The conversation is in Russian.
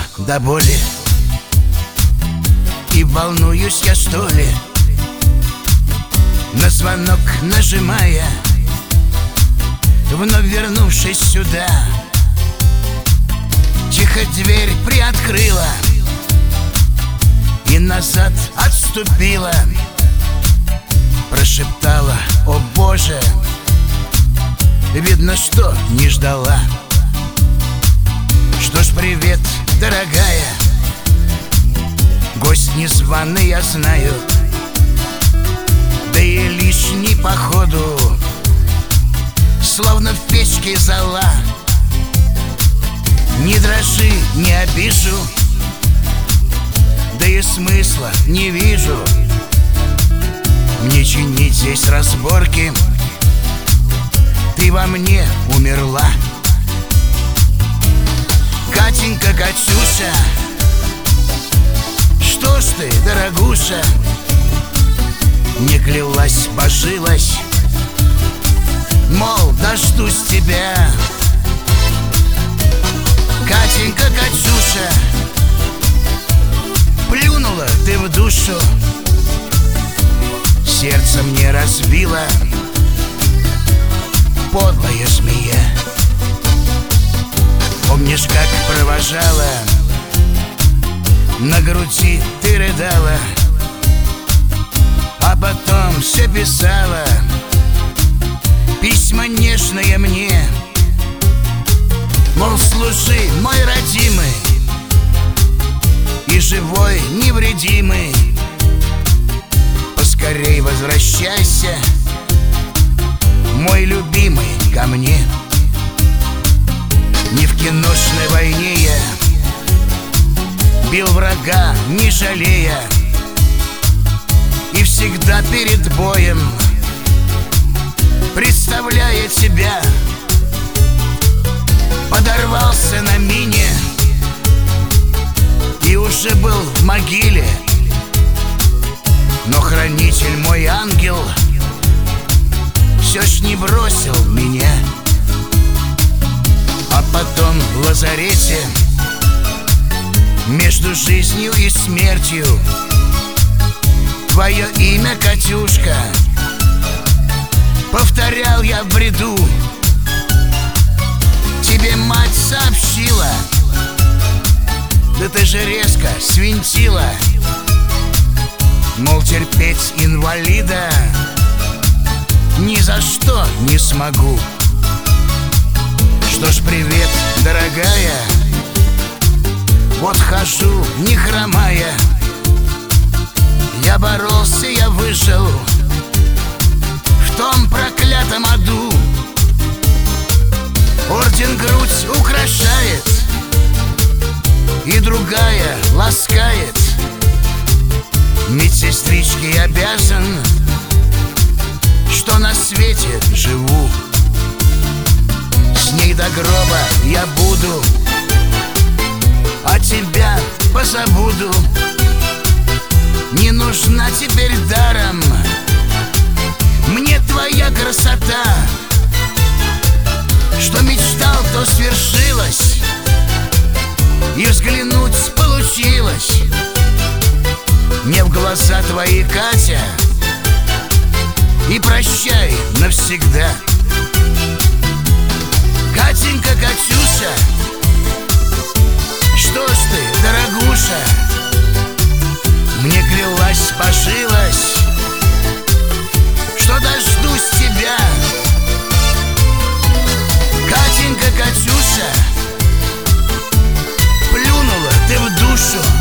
до боли. И волнуюсь я, что ли, на звонок нажимая, вновь вернувшись сюда. Тихо дверь приоткрыла и назад отступила. Прошептала: о Боже, видно, что не ждала. Что ж, привет, дорогая, гость незваный, я знаю, да и лишний походу, словно в печке зола. Не дрожи, не обижу, да и смысла не вижу мне чинить здесь разборки. Ты во мне умерла, Катенька, Катюша. Что ж ты, дорогуша, не клялась, божилась, мол, дождусь тебя. Катенька, Катюша, плюнула ты в душу, сердце мне разбила подлая змея. Помнишь, как провожала, на груди ты рыдала, а потом все писала письма нежные мне, мол, служи, мой родимый, и живой, невредимый, поскорей возвращайся, мой любимый, ко мне. Не в киношной войне я бил врага, не жалея, и всегда перед боем, представляя тебя, подорвался на мине и уже был в могиле. Но хранитель, мой ангел, все ж не бросил меня. А потом в лазарете, между жизнью и смертью, твое имя, Катюшка, повторял я в бреду. Тебе мать сообщила, да ты же резко свинтила, мол, терпеть инвалида ни за что не смогу. Что ж, привет, дорогая, вот хожу, не хромая, я боролся, я выжил в том проклятом аду. Орден грудь украшает, и другая ласкает. Медсестричке обязан, что на свете живу. С ней до гроба я буду, а тебя позабуду. Не нужна теперь даром мне твоя красота. Что мечтал, то свершилось, и взглянуть получилось мне в глаза твои, Катя, и прощай навсегда. Катенька, Катюша, что ж ты, дорогуша, мне клялась, божилась, что дождусь тебя. Катенька, Катюша, плюнула ты в душу,